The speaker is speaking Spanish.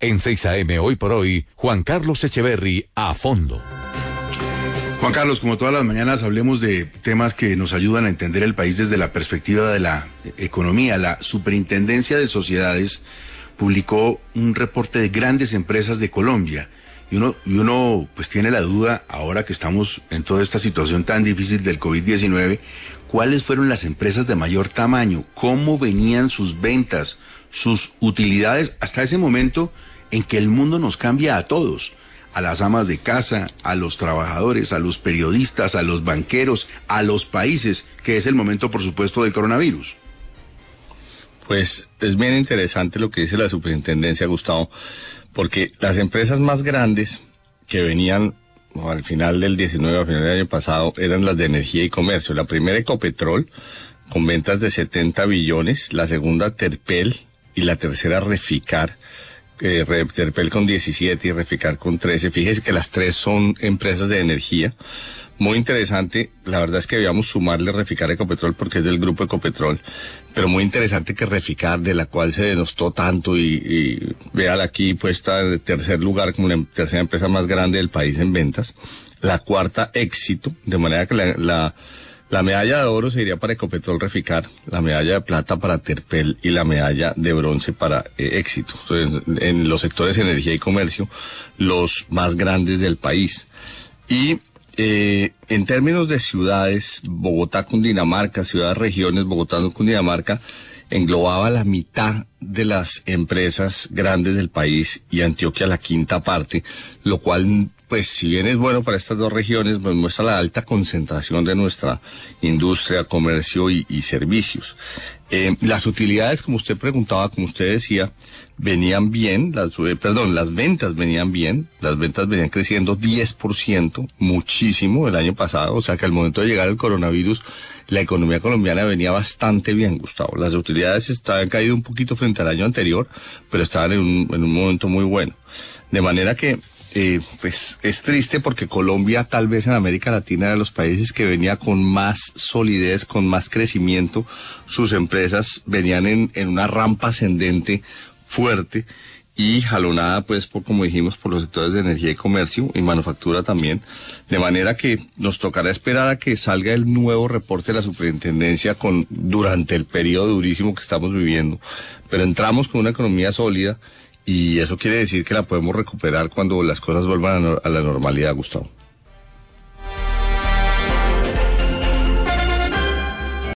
En 6 AM Hoy por Hoy, Juan Carlos Echeverry a fondo. Juan Carlos, como todas las mañanas, hablemos de temas que nos ayudan a entender el país desde la perspectiva de la economía. La Superintendencia de Sociedades publicó un reporte de grandes empresas de Colombia y uno pues tiene la duda, ahora que estamos en toda esta situación tan difícil del COVID-19, ¿cuáles fueron las empresas de mayor tamaño? ¿Cómo venían sus ventas, sus utilidades hasta ese momento en que el mundo nos cambia a todos? A las amas de casa, a los trabajadores, a los periodistas, a los banqueros, a los países, que es el momento, por supuesto, del coronavirus. Pues es bien interesante lo que dice la superintendencia, Gustavo, porque las empresas más grandes que venían al final del 19, al final del año pasado, eran las de energía y comercio. La primera, Ecopetrol, con ventas de 70 billones, la segunda, Terpel, y la tercera, Reficar. Terpel con 17 y Reficar con 13. Fíjese que las tres son empresas de energía. Muy interesante, la verdad es que debíamos sumarle Reficar a Ecopetrol porque es del grupo Ecopetrol, pero muy interesante que Reficar, de la cual se denostó tanto y véala aquí puesta en tercer lugar como la tercera empresa más grande del país en ventas, la cuarta, Éxito, de manera que la medalla de oro se iría para Ecopetrol Reficar, la medalla de plata para Terpel y la medalla de bronce para Éxito. Entonces, en los sectores energía y comercio, los más grandes del país. Y en términos de ciudades, Bogotá, Cundinamarca, ciudades, regiones, Bogotá, Cundinamarca, englobaba la mitad de las empresas grandes del país y Antioquia la quinta parte, lo cual, pues, si bien es bueno para estas dos regiones, pues muestra la alta concentración de nuestra industria, comercio y servicios. Las utilidades, como usted preguntaba, como usted decía, venían bien, las ventas venían bien, las ventas venían creciendo 10%, muchísimo el año pasado, o sea que al momento de llegar el coronavirus, la economía colombiana venía bastante bien, Gustavo. Las utilidades habían caído un poquito frente al año anterior, pero estaban en un momento muy bueno. De manera que, pues es triste porque Colombia, tal vez en América Latina, era de los países que venía con más solidez, con más crecimiento. Sus empresas venían en una rampa ascendente fuerte y jalonada, pues, como dijimos, por los sectores de energía y comercio y manufactura también. De manera que nos tocará esperar a que salga el nuevo reporte de la superintendencia durante el periodo durísimo que estamos viviendo. Pero entramos con una economía sólida y eso quiere decir que la podemos recuperar cuando las cosas vuelvan a la normalidad, Gustavo.